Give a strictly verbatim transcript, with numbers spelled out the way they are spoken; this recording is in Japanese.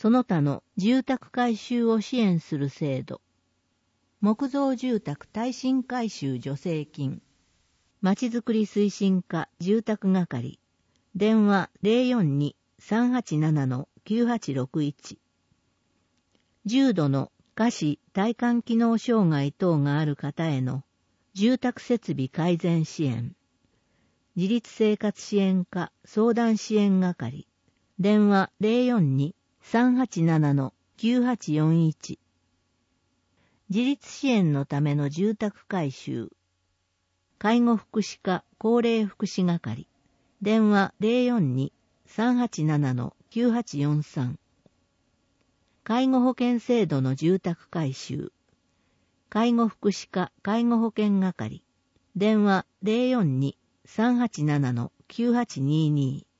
その他の住宅改修を支援する制度。木造住宅耐震改修助成金。まちづくり推進課住宅係。電話 ゼロよんに さんはちなな きゅうはちろくいち。重度の下肢体幹機能障害等がある方への住宅設備改善支援。自立生活支援課相談支援係。電話 ゼロよんに さんはちなな きゅうはちよんいち。自立支援のための住宅改修。介護福祉課高齢福祉係。電話 ゼロよんに さんはちなな きゅうはちよんさん。介護保険制度の住宅改修。介護福祉課介護保険係。電話 ゼロよんに さんはちなな きゅうはちにに。